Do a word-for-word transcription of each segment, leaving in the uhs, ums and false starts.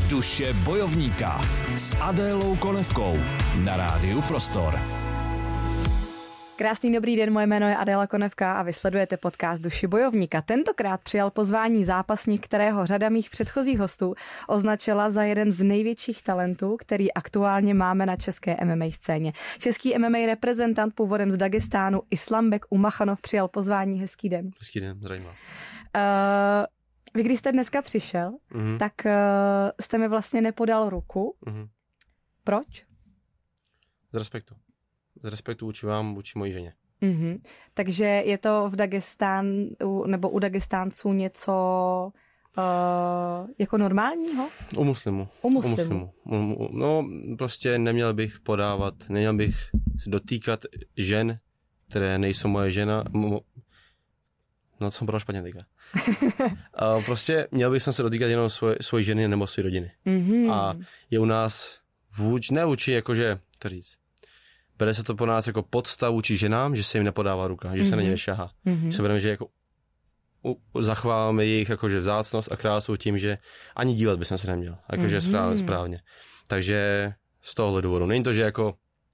Duše bojovníka s Adélou Konevkou na rádiu Prostor. Krásný dobrý den, moje jméno je Adéla Konevka a vy sledujete podcast Duši bojovníka. Tentokrát přijal pozvání zápasník, kterého řada mých předchozích hostů označila za jeden z největších talentů, který aktuálně máme na české M M A scéně. Český M M A reprezentant původem z Dagestánu Islambek Umachanov přijal pozvání. Hezký den. Hezký den, zdravím vás. Uh, vy, když jste dneska přišel, mm-hmm. tak uh, jste mi vlastně nepodal ruku. Mm-hmm. Proč? Z respektu. Z respektu vůči vám, vůči mojí ženě. Mm-hmm. Takže je to v Dagestánu, nebo u Dagestánců něco uh, jako normálního? U muslimů. U muslimů. U muslimů. No, prostě neměl bych podávat, neměl bych dotýkat žen, které nejsou moje žena. No, co jsem pro špatně teďka. uh, prostě měl bych se dotýkat jenom svoje, svoje ženy nebo své rodiny. Mm-hmm. A je u nás vůči, ne vůči, jakože, to říct, bere se to po nás jako podstav vůči ženám, že se jim nepodává ruka, že mm-hmm. se na ně nešahá. Mm-hmm. Se bereme, že jako u, zachováváme jejich jakože vzácnost a krásu tím, že ani dílet bychom se neměl. Jakože mm-hmm. správně, správně. Takže z tohohle důvodu. Není to, že jako,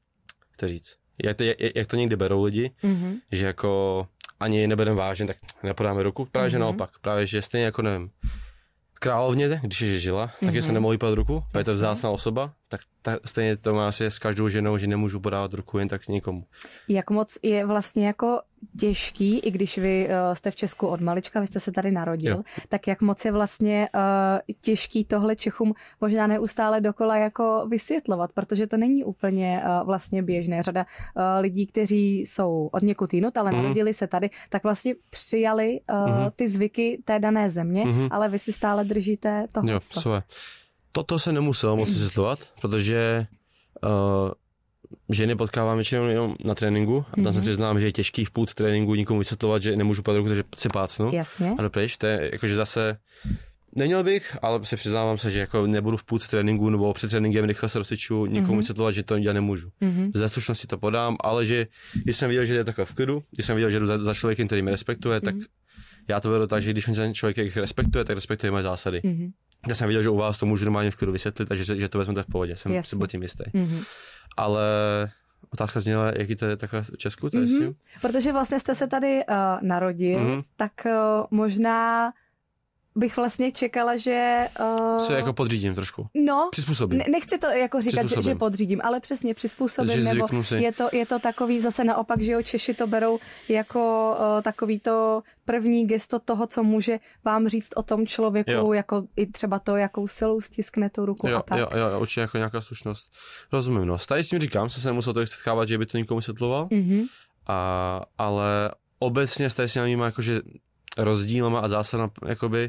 to říct, jak to, jak, jak to někdy berou lidi, mm-hmm. že jako ani nebereme vážně, tak nepodáme ruku. Právě, mm-hmm. že naopak. Právě, že stejně jako nevím, královně, když je žila, tak mm-hmm. se nemohli podat ruku, je to vzácná osoba, tak ta, stejně to má asi s každou ženou, že nemůžu podávat ruku jen tak nikomu. Jak moc je vlastně jako těžký, i když vy uh, jste v Česku od malička, vy jste se tady narodil, jo. tak jak moc je vlastně uh, těžký tohle Čechům možná neustále dokola jako vysvětlovat, protože to není úplně uh, vlastně běžné. Řada uh, lidí, kteří jsou od někud jinut, ale mm. narodili se tady, tak vlastně přijali uh, mm. ty zvyky té dané země, mm. ale vy si stále držíte toho. Jo, své. Toto se nemuselo moc vysvětlovat, protože uh, ženy potkávám většinou jenom na tréninku a tam mm-hmm. se přiznám, že je těžký v půl tréninku nikomu vysvětlovat, že nemůžu padat ruku, takže si pácnu. Jasně. A dopryč, to je jakože zase, neměl bych, ale se přiznávám se, že jako nebudu v půl tréninku nebo před tréninkem rychle se roztyču nikomu mm-hmm. vysvětlovat, že to já nemůžu. Mm-hmm. Ze slušnosti to podám, ale že když jsem viděl, že je takhle v klidu, když jsem viděl, že jdu za, za člověkem, který mě respektuje, tak mm-hmm. já to beru tak, že když mě ten člověk respektuje, tak respektuje moje zásady. Mm-hmm. Já jsem viděl, že u vás to můžu normálně v klidu vysvětlit, takže že to vezmete v pohodě, jsem Jasně. si byl tím jistý. Mm-hmm. Ale otázka zněla, jaký to je takhle v Česku? To mm-hmm. je Protože vlastně jste se tady uh, narodil, mm-hmm. tak uh, možná bych vlastně čekala, že... Uh... Se jako podřídím trošku. No, přizpůsobím. Ne, nechci to jako říkat, že, že podřídím, ale přesně přizpůsobím, nebo je to, je to takový zase naopak, že jo, Češi to berou jako uh, takový to první gesto toho, co může vám říct o tom člověku, jo. jako i třeba to, jakou silou stiskne tu ruku jo, a tak. Jo, jo, určitě jako nějaká slušnost. Rozumím, no. Tady s tím říkám, se jsem musel to setkávat, že by to nikomu vysvětloval, mm-hmm. a, ale obecně tady s ním jakože rozdílama a zásadama, jakoby,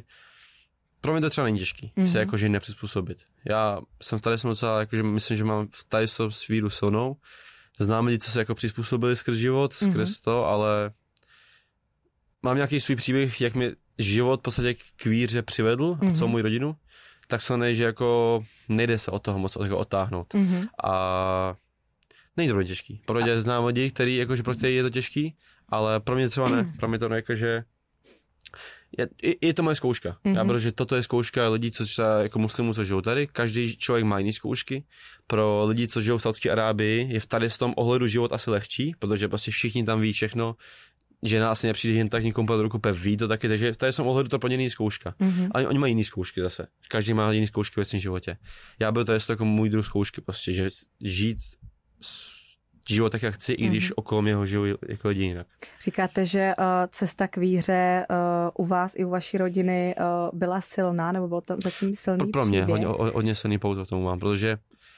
pro mě to třeba není těžký, mm-hmm. se jakože nepřizpůsobit. Já jsem tady jsem docela, jakože myslím, že mám tady s tou svíru silnou. Znám lidi, co se jako přizpůsobili skrz život, skrz mm-hmm. to, ale mám nějaký svůj příběh, jak mi život v podstatě k víře přivedl mm-hmm. a celou můj rodinu, tak silnej, že jako nejde se od toho moc jako odtáhnout. Mm-hmm. A není to pro mě těžký. Pro mě a... znám lidi, který, jakože pro který je to těžký, ale pro mě třeba ne. Pro mě to ne, jakože Je, je to moje zkouška. Mm-hmm. Já beru, že toto je zkouška lidí, co třeba jako muslimů, co žijou tady. Každý člověk má jiný zkoušky. Pro lidi, co žijou v Saudské Arábii, je v tady z tom ohledu život asi lehčí, protože prostě všichni tam ví všechno. Žena asi nepřijde jen tak nikomu pod ruku, pev ví to taky, takže v tady z tom ohledu to pro ně jiný zkouška. Mm-hmm. Ale oni mají jiný zkoušky zase. Každý má jiný zkoušky ve svém životě. Já beru tady z toho jako můj druh zkoušky, prostě, že žít život tak, jak chci, mm-hmm. i když okolo mě ho žijou jako lidi jinak. Říkáte, že uh, cesta k víře uh, u vás i u vaší rodiny uh, byla silná, nebo byl to zatím silný Pro, pro mě příběh? hodně, hodně silný pouto tomu mám, protože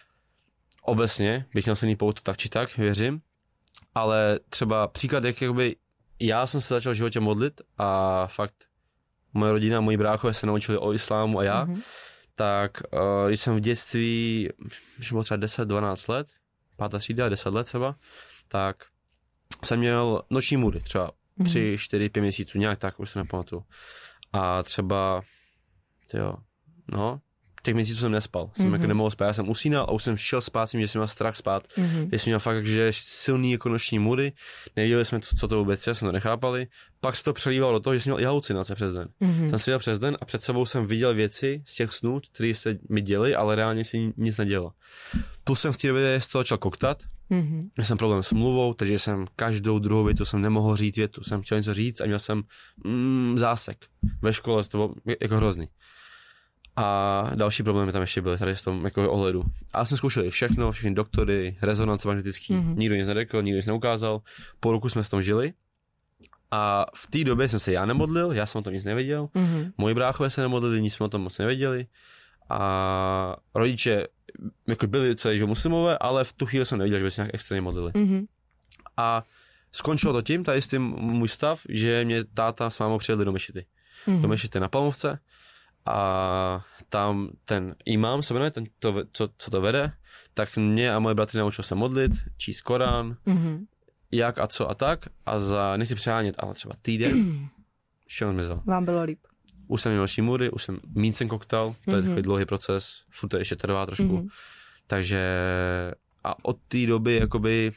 obecně bych měl silný pouto tak či tak, věřím, ale třeba příklad, jak jakoby já jsem se začal v životě modlit a fakt moje rodina, moji bráchové se naučili o islámu a já, mm-hmm. tak uh, když jsem v dětství, když bylo třeba deset dvanáct let, pátá třída, deset let třeba, tak jsem měl noční můry, třeba tři, čtyři, pět měsíců, nějak tak, už se nepamatuju. A třeba, tyjo, no, těch měsíců jsem nespal, jsem mm-hmm. jako nemohl spát, já jsem usínal a už jsem šel spát, tím, že jsem měl strach spát, mm-hmm. že jsem měl fakt že silný jako noční můry, nevěděli jsme, co to vůbec je, jsme to nechápali, pak se to přelívalo do toho, že jsem měl i halucinace přes den. Mm-hmm. Jsem si jel přes den a před sebou jsem viděl věci z těch snů, které se mi děly, ale reálně si nic nedělo. Plus jsem v té době z toho začal koktat, mm-hmm. měl jsem problém s mluvou, takže jsem každou druhou větu jsem nemohl říct větu, jsem chtěl něco říct a měl jsem mm, zásek. Ve škole to bylo jako hrozný. A další problémy tam ještě byly tady z tom jako ohledu. A jsme zkoušeli všechno, všechny doktory, rezonance magnetický, mm-hmm. nikdo nic neřekl, nikdo nic neukázal. Po roku jsme s tom žili. A v té době jsem se já nemodlil, já jsem o tom nic nevěděl. Mm-hmm. Moji bráchové se nemodlili, nic jsme o tom moc nevěděli. A rodiče jako byli celý že muslimové, ale v tu chvíli jsem neviděl, že by se nějak extrémně modlili. Mm-hmm. A skončilo to tím, tady s tím můj stav, že mě táta s mámou přijeli do mešity. Mm-hmm. Do mešity na Palmovce. A tam ten imám se jmenuje, ten, to, co, co to vede, tak mě a moje bratry naučil se modlit, číst Korán, mm-hmm. jak a co a tak. A za, nechci přehánět, ale třeba týden, všechno zmizel. Vám bylo líp. Už jsem měl další můry, už jsem míň jsem koktal, to je mm-hmm. takový dlouhý proces, furt to ještě trvá trošku. Mm-hmm. Takže a od té doby jakoby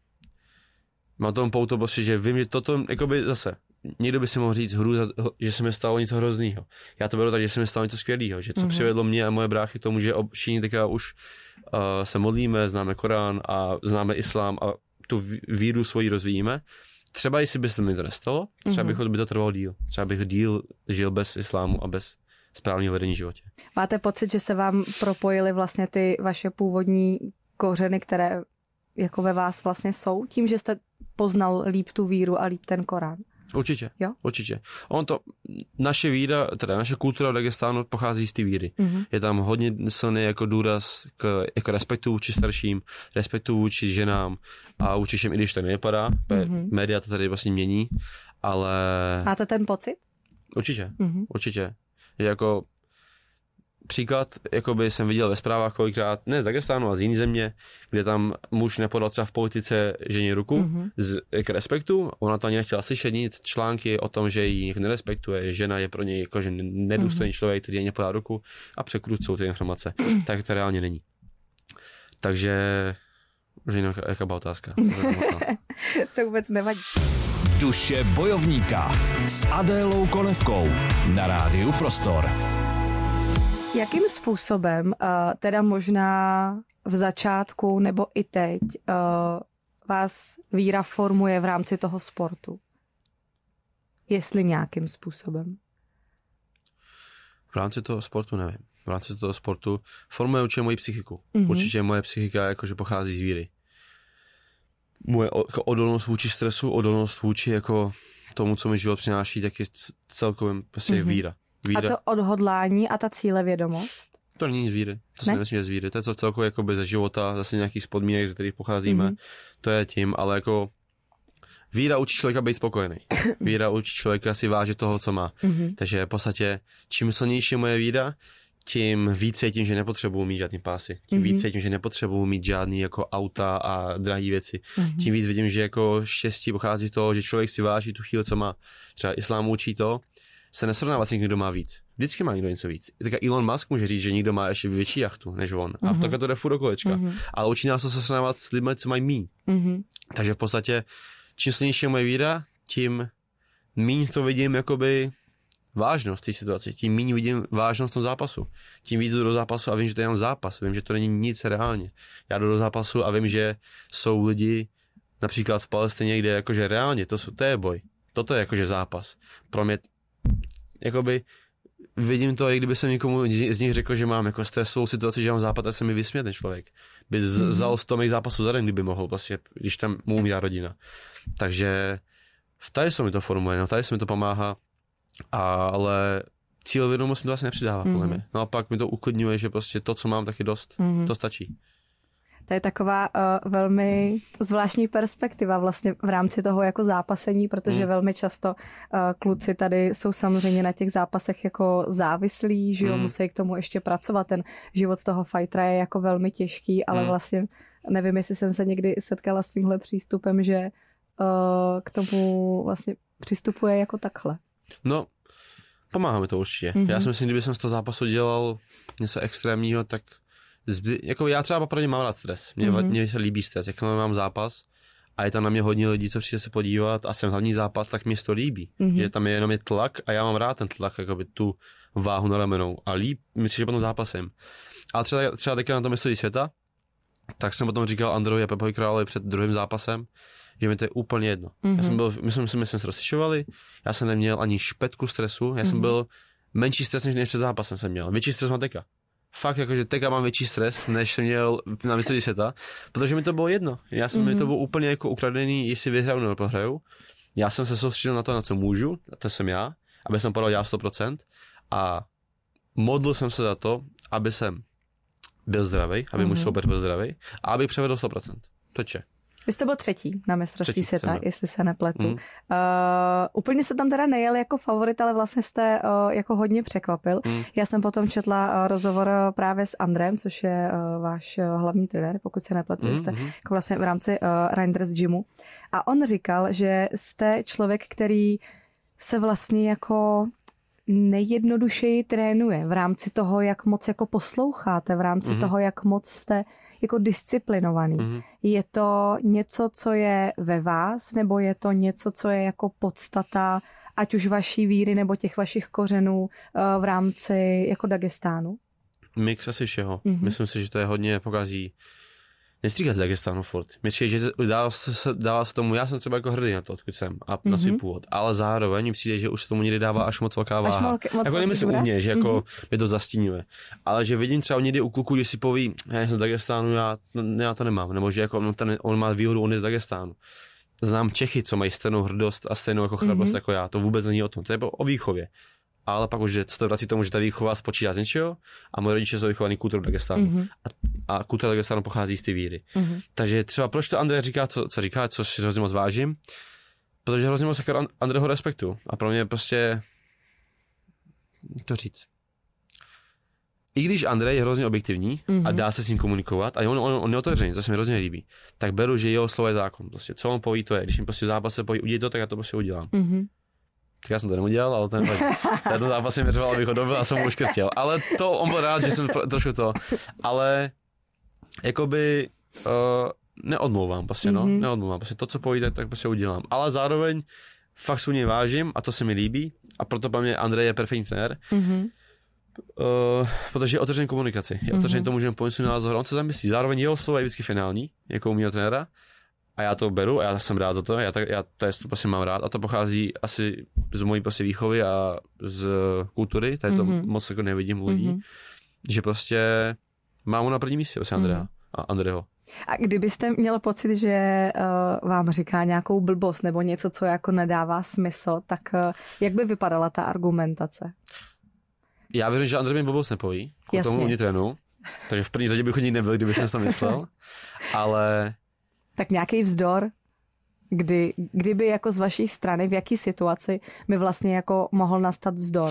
mám tomu pouto prostě, že vím, že toto jakoby zase někdo by si mohl říct hru, že se mi stalo něco hroznýho. Já to beru tak, že se mi stalo něco skvělého, že co mm-hmm. přivedlo mě a moje bráchy k tomu, že všichni teďka už uh, se modlíme, známe Korán a známe islám a tu víru svoji rozvíjíme. Třeba jestli by se mi to nestalo, třeba mm-hmm. by to trvalo díl. Třeba bych díl žil bez islámu a bez správného vedení v životě. Máte pocit, že se vám propojily vlastně ty vaše původní kořeny, které jako ve vás vlastně jsou, tím, že jste poznal líp tu víru a líp ten Korán? Určitě, jo? určitě. On to, naše víra, teda naše kultura v Dagestánu pochází z té víry. Mm-hmm. Je tam hodně silný jako důraz k jako respektu vůči starším, respektu vůči ženám a vůči všem, i když to nevypadá. Mm-hmm. Média to tady vlastně mění, ale... Máte ten pocit? Určitě, mm-hmm. určitě. Je jako příklad, jakoby jsem viděl ve zprávách kolikrát, ne z Dagestánu, ale z jiné země, kde tam muž nepodal třeba v politice ženě ruku mm-hmm. z k respektu, ona to ani nechtěla slyšet nic, články o tom, že ji nerespektuje, žena je pro něj jako, že nedůstojný mm-hmm. člověk, který nepodá ruku a překrucují ty informace. Mm-hmm. Tak to reálně není. Takže už jinak, jaká byla otázka? To vůbec nevadí. Duše bojovníka s Adélou Konevkou na rádiu Prostor. Jakým způsobem, uh, teda možná v začátku nebo i teď, uh, vás víra formuje v rámci toho sportu? Jestli nějakým způsobem? V rámci toho sportu nevím. V rámci toho sportu formuje určitě moji psychiku. Mm-hmm. Určitě moje psychika jakože pochází z víry. Moje jako odolnost vůči stresu, odolnost vůči jako tomu, co mi život přináší, tak je celkově prostě mm-hmm. víra. Víra. A to odhodlání a ta cílevědomost? To není z víry. To si nemyslím, že z víry. To je to celkově jakoby ze života, zase nějakých z podmínek, ze kterých pocházíme. Mm-hmm. To je tím, ale jako víra učí člověka být spokojený. Víra učí člověka si vážit toho, co má. Mm-hmm. Takže v podstatě, čím silnější je moje víra, tím více tím, že nepotřebuju mít žádný pásy. Tím mm-hmm. více tím, že nepotřebuju mít žádný jako auta a drahé věci. Mm-hmm. Tím víc vidím, že jako štěstí pochází z toho, že člověk si váží tu chvíli, co má. Třeba islám učí to, se nesrovnává s někdo, kdo má víc. Vždycky má někdo něco víc. Tak Elon Musk může říct, že někdo má ještě větší jachtu než on. Mm-hmm. A v takhle to jde furt do kolečka. Mm-hmm. Ale učí nás to se srovnávat s lidmi, co mají míň. Mm-hmm. Takže v podstatě, čím silnější je moje víra, tím míň to vidím jakoby vážnost té situace. Tím míň vidím vážnost toho zápasu. Tím víc jdu do zápasu a vím, že to je jenom zápas. Vím, že to není nic reálně. Já jdu do zápasu a vím, že jsou lidi například v Palestině, kde jakože reálně, to, jsou, to je boj. Toto je jakože zápas. Pro mě jakoby vidím to, i kdyby jsem někomu z nich řekl, že mám jako stresovou situaci, že mám zápas, a se mi vysmět ten člověk. By mm-hmm. vzal sto mých zápasů za den, kdyby mohl, vlastně, když tam mu umírá rodina. Takže v tady se mi to formuje, no tady se mi to pomáhá, ale cílevědomost mi to asi nepřidává, mm-hmm. podle mě. No a pak mi to uklidňuje, že prostě to, co mám, tak je dost. Mm-hmm. To stačí. To je taková uh, velmi zvláštní perspektiva vlastně v rámci toho jako zápasení, protože mm. velmi často uh, kluci tady jsou samozřejmě na těch zápasech jako závislí, že jo, mm. musí k tomu ještě pracovat. Ten život toho fightera je jako velmi těžký, ale mm. vlastně nevím, jestli jsem se někdy setkala s tímhle přístupem, že uh, k tomu vlastně přistupuje jako takhle. No, Pomáhá mi to určitě. Mm-hmm. Já si myslím, kdyby jsem z toho zápasu dělal něco extrémního, tak zby... jako já třeba popravdě mám rád stres. Mně, mm-hmm. mně se líbí stres. Jakmile mám zápas a je tam na mě hodně lidí, co přijde se podívat a jsem hlavní zápas, tak mě to líbí. Mm-hmm. Že tam je jenom je tlak a já mám rád ten tlak, jakoby tu váhu na ramenou. A líp, myslím, že potom zápasem. Ale třeba, třeba teďka na tom mistrovství světa, tak jsem potom říkal Androvi a Pepovi Královi před druhým zápasem, že mi to je úplně jedno. Mm-hmm. Já jsem byl, my jsme, my jsme, my jsme se roztyčovali, já jsem neměl ani špetku stresu, já mm-hmm. jsem byl menší stres, než před zápasem jsem měl. Větší stres mám teka. Fakt, jakože teka mám větší stres, než jsem měl na mistrovství světa, protože mi to bylo jedno. Já jsem, mm-hmm. mi to bylo úplně jako ukradený, jestli vyhraju nebo prohraju. Já jsem se soustředil na to, na co můžu, a to jsem já, aby jsem podal já sto procent a modlil jsem se za to, aby jsem byl zdravý, aby mm-hmm. můj soupeř byl zdravý a aby převedl sto procent. Toče. Vy jste byl třetí na mistrovství světa, jestli se nepletu. Mm. Uh, úplně se tam teda nejel jako favorit, ale vlastně jste uh, jako hodně překvapil. Mm. Já jsem potom četla uh, rozhovor právě s Andrem, což je uh, váš uh, hlavní trenér, pokud se nepletu, mm. jste jako vlastně v rámci uh, Reinders Gymu. A on říkal, že jste člověk, který se vlastně jako nejjednodušeji trénuje v rámci toho, jak moc jako posloucháte, v rámci mm. toho, jak moc jste jako disciplinovaný. Mm-hmm. Je to něco, co je ve vás, nebo je to něco, co je jako podstata, ať už vaší víry, nebo těch vašich kořenů uh, v rámci jako Dagestánu? Mix asi všeho. Mm-hmm. Myslím si, že to je hodně pokazí. Nestříkat z Dagestánu furt. Myslím, že dává se, dává se tomu, já jsem třeba jako hrdý na to, odkud jsem a na svůj mm-hmm. původ, ale zároveň mi přijde, že už se tomu někdy dává až moc velká váha. Moc, moc jako nemyslím u mě, že jako mm-hmm. mě to zastínuje, ale že vidím třeba někdy u kluků, že si poví, já jsem z Dagestánu, já, já to nemám, nebo že jako on, ten, on má výhodu, on je z Dagestánu. Znám Čechy, co mají stejnou hrdost a stejnou jako chrabrost mm-hmm. jako já, to vůbec není o tom, to je o výchově. Ale pak už se to vrací tomu, že ta výchova spočívá z něčeho a moje rodiče jsou vychovaný kulturou Dagestánu. Mm-hmm. A, a kultura Dagestánu pochází z té víry. Mm-hmm. Takže třeba proč to Andrej říká, co, co říká, co si hrozně moc vážím, protože hrozně moc jako Andreho respektu. A pro mě prostě, jak to říct, i když Andrej je hrozně objektivní mm-hmm. a dá se s ním komunikovat a on, on, on je otevřený, to se mi hrozně líbí, tak beru, že jeho slovo je zákon. Prostě, co on poví, to je. Když mi prostě v zápase poví, udělej to, tak já to prostě udělám. Mm-hmm. Tak já jsem to neudělal, ale ten, ten zápas jsem měřoval, abych ho dobil a jsem mu uškrtil. Ale to, on byl rád, že jsem trošku to, ale jakoby uh, neodmlouvám prostě, no, mm-hmm. neodmlouvám. Prostě to, co povíte, tak prostě udělám. Ale zároveň fakt se u něj vážím a to se mi líbí a proto pro mě Andrej je perfektní trenér. Mm-hmm. Uh, protože je otevřený komunikaci, je otevřený mm-hmm. tomu, že můžeme svůj názor, on se zamyslí. Zároveň jeho slovo je vždycky finální, jako u mého trenéra. A já to beru a já jsem rád za to, já, tak, já to prostě mám rád a to pochází asi z mojí prostě výchovy a z kultury, tady to mm-hmm. moc jako nevidím u lidí, mm-hmm. že prostě mám ho na první místě, prostě Andrea mm-hmm. a Andreho. A kdybyste měl pocit, že uh, vám říká nějakou blbost nebo něco, co jako nedává smysl, tak uh, jak by vypadala ta argumentace? Já věřím, že Andrej mi blbost nepoví, k tomu u mě trénu, takže v první řadě bych nikdy nebyl, kdybych jsem to myslel, ale... Tak nějaký vzdor, kdy, kdyby jako z vaší strany, v jaký situaci by vlastně jako mohl nastat vzdor?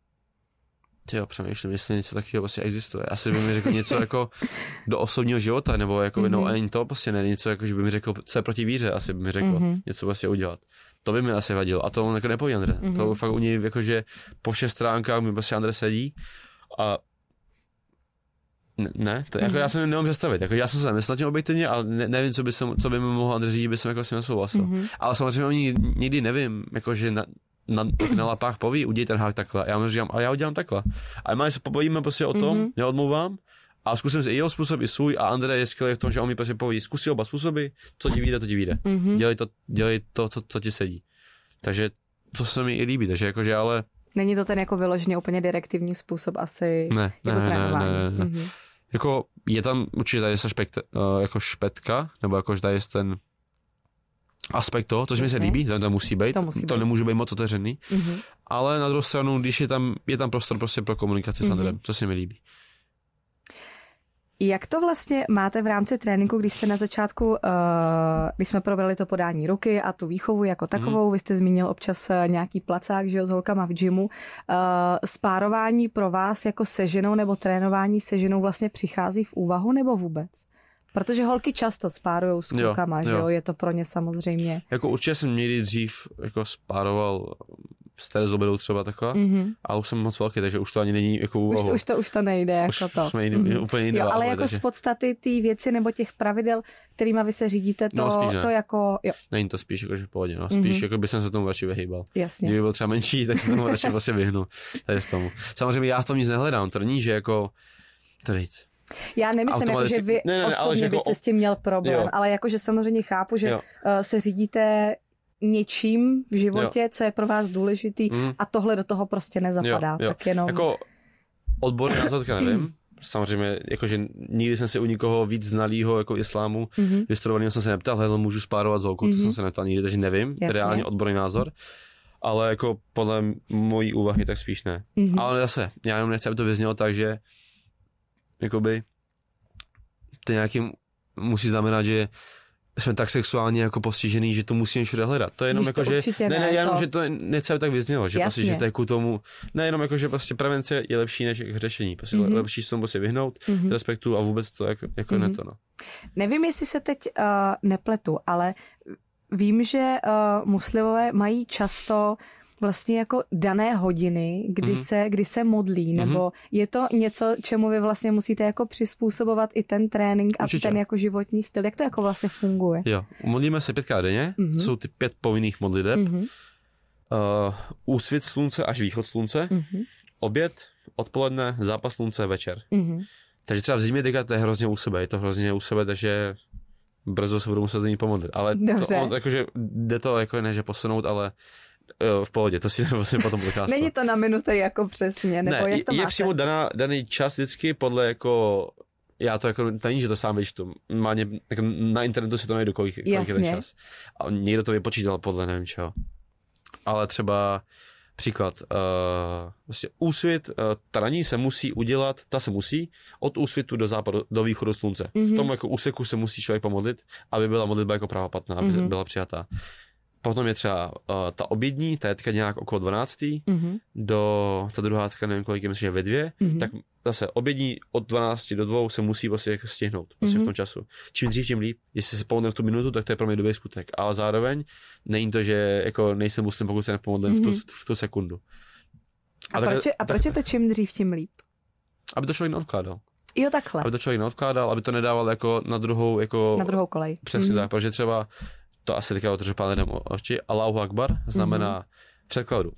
Jo, přemýšlím, jestli něco takového vlastně existuje. Asi by mi řekl něco jako do osobního života, nebo jako mm-hmm. no ani to prostě ne, něco jako, že by mi řekl, co je proti víře, asi by mi řekl mm-hmm. něco vlastně udělat. To by mi asi vadilo a to on jako nepoví Andre. Mm-hmm. To fakt u něj jako, že po všech stránkách mi prostě Andre sedí a Ne, ne to, jako mm-hmm. já jsem nemám představit. Jako já jsem se zamyslel tím objektivně, ale ne, nevím, co by, jsem, co by mi mohl Andrej říct, by jsem jako s ním nesouhlasil. Mm-hmm. Ale samozřejmě oni nikdy nevím, jako že na, na, na lapách poví, udělej ten hák takhle. Já mu říkám, ale já udělám takhle. A my se pobavíme prostě o tom, mm-hmm. neodmlouvám, a zkusím si i jeho způsob, i svůj, a Andrej je skvělý v tom, že on mi prostě poví, zkusí oba způsoby, co ti vyjde, to ti vyjde. Mm-hmm. Dělej to, dělej to co, co ti sedí. Takže to se mi i líbí, takže jakože ale... Není to ten jako vyloženě úplně direktivní způsob asi ne, jako ne, trénování. Ne, ne, ne, ne. Mm-hmm. Jako je tam určitě tady je špekt, uh, jako špetka, nebo jako že tady je ten aspekt toho, což mi se líbí, tam musí být, to, musí to být. Nemůže být moc otevřený, mm-hmm. ale na druhou stranu, když je tam, je tam prostor prostě pro komunikaci mm-hmm. s Andrem, co se mi líbí. Jak to vlastně máte v rámci tréninku, když jste na začátku, uh, když jsme probrali to podání ruky a tu výchovu jako takovou, mm. vy jste zmínil občas nějaký placák, že jo, s holkama v gymu. Uh, spárování pro vás jako se ženou nebo trénování se ženou vlastně přichází v úvahu nebo vůbec? Protože holky často spárujou s klukama, jo, že jo, je to pro ně samozřejmě. Jako určitě jsem někdy dřív jako spároval s Terezou třeba takhle, mm-hmm. ale už jsem moc velký, takže už to ani není jako úvahu. Už to, už to, už to nejde jako už to. Jsme jiný, mm-hmm. úplně jiný jo, ale váhové, jako takže... z podstaty té věci nebo těch pravidel, kterýma vy se řídíte, to, no, spíš to jako... Jo. Není to spíš jako, že v pohodě, no. Spíš mm-hmm. jako by jsem se tomu radši vyhýbal. Jasně. Kdyby byl třeba menší, tak se tomu radši vlastně vyhnu. Tady z tomu. Samozřejmě já v tom nic nehledám, to není, že jako... To říct. Já nemyslím, jako, že vy ne, ne, ne, osobně jako... byste s tím měl problém, jo. ale jako, že samozřejmě chápu, že uh, se řídíte něčím v životě, jo. co je pro vás důležitý mm. a tohle do toho prostě nezapadá. Jo, jo. Tak jenom... Jako odborný názor nevím. Samozřejmě, jakože nikdy jsem si u nikoho víc znalýho jako islámu mm-hmm. vystudovaného jsem se neptal, hledal můžu spárovat z holkou, mm-hmm. to jsem se neptal nikdy, takže nevím, Jasně. reálně odborný názor. Ale jako podle mojí úvahy tak spíš ne. Mm-hmm. Ale zase, já jenom nechci, aby to vyznělo tak, že jakoby to nějakým musí znamenat, že jsme tak sexuálně jako postižený, že to musíme všude hledat. To je jenom jako, že ne, ne, ne, jenom, to... že to nechci, aby tak vyznělo, že prostě, že to je ku tomu, ne jenom jako, že prostě prevence je lepší než řešení, prostě mm-hmm. lepší se tomu prostě vyhnout, mm-hmm. respektu a vůbec to jako, jako mm-hmm. ne to, no. Nevím, jestli se teď uh, nepletu, ale vím, že uh, muslimové mají často vlastně jako dané hodiny, kdy, mm-hmm. se, kdy se modlí, mm-hmm. nebo je to něco, čemu vy vlastně musíte jako přizpůsobovat i ten trénink a Určitě. ten jako životní styl, jak to jako vlastně funguje? Jo, modlíme se pětkrát denně, mm-hmm. jsou ty pět povinných modliteb, mm-hmm. uh, úsvit slunce až východ slunce, mm-hmm. oběd, odpoledne, zápas slunce, večer. Mm-hmm. Takže třeba v zimě teďka to je hrozně u sebe, je to hrozně u sebe, takže brzo se budu muset za ní pomodlit, ale to, on, jakože jde to jako ne, že posunout, ale jo, v pohodě, to si vlastně potom podcastu. Není to na minuty jako přesně, nebo ne, jak to je máte? přímo daná, daný čas vždycky podle jako, já to jako, to není, že to sám vyčtu, má ně, jako na internetu si to najdu, kolik, kolik je ten čas. A někdo to vypočítal podle nevím čeho. Ale třeba příklad, uh, vlastně úsvit, uh, ta raní se musí udělat, ta se musí, od úsvitu do západu, do východu slunce. Mm-hmm. V tom jako úseku se musí člověk pomodlit, aby byla modlitba jako pravoplatná, aby mm-hmm. byla přijatá. Potom je třeba uh, ta obědní, ta je teďka nějak okolo dvanáctý, mm-hmm. do, ta druhá teďka nevím kolik je, myslím, že ve dvě, mm-hmm. tak zase obědní od dvanácti do dvou se musí prostě jako stihnout prostě mm-hmm. v tom času. Čím dřív, tím líp. Jestli se pomodlím v tu minutu, tak to je pro mě dobrý skutek. Ale zároveň není to, že jako nejsem muslim, pokud se nepomodlím mm-hmm. v, tu, v tu sekundu. A, a, tak, proč, je, a proč je to čím dřív, tím líp? Aby to člověk neodkládal. Jo, takhle. Aby to člověk neodkládal, aby to nedával jako na druhou jako... Na druhou kolej. Přesně mm-hmm. tak, protože třeba to asi teďka otržu pán lidem oči. Allahu Akbar znamená mm-hmm. v překladu.